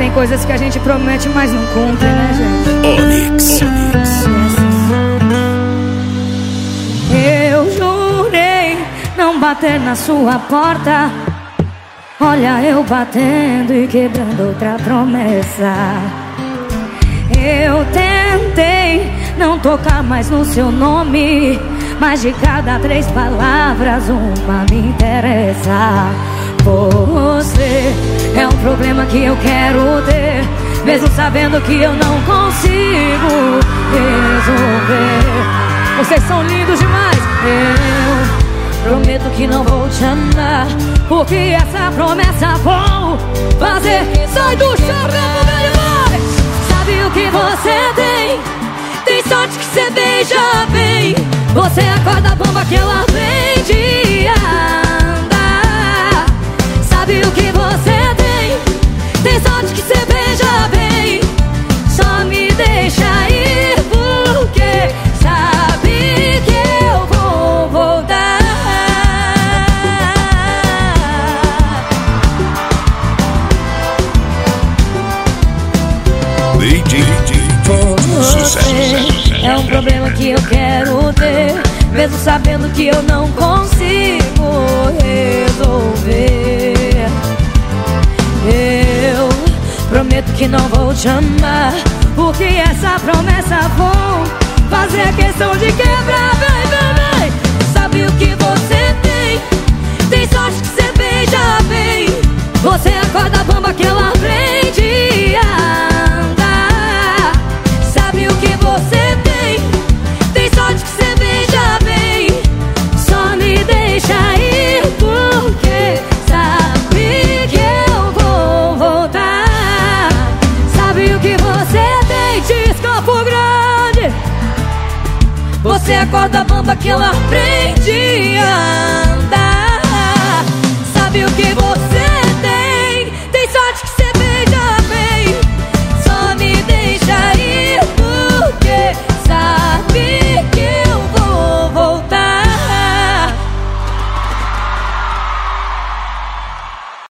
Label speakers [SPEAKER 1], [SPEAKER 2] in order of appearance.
[SPEAKER 1] Tem coisas que a gente promete, mas não cumpre, né, gente?
[SPEAKER 2] Onyx.
[SPEAKER 1] Eu jurei não bater na sua porta. Olha eu batendo e quebrando outra promessa. Eu tentei não tocar mais no seu nome, mas de cada 3 palavras uma me interessa. Você é um problema que eu quero ter, mesmo sabendo que eu não consigo resolver. Vocês são lindos demais. Eu prometo que não vou te amar, porque essa promessa vou fazer. Sai do chão, meu demais. Sabe o que você tem? Tem sorte que você beija bem. Você acorda a bomba que ela vem de andar. Sabe o que você tem? Tem sorte que você beija bem. Só me deixa ir porque sabe que eu vou voltar. Você é um problema que eu quero ter, mesmo sabendo que eu não consigo resolver. Eu prometo que não vou te amar, porque essa promessa vou fazer questão de quebrar. Vem. Sabe o que você tem? Tem sorte que você beija bem. Você acorda a bomba que ela vem de andar. Sabe o que você tem? Tem sorte que você beija bem. Só me deixa ir porque sabe que eu vou voltar. Sabe o que você tem? Diz Campo Grande. Você acorda a bomba que ela aprende a andar.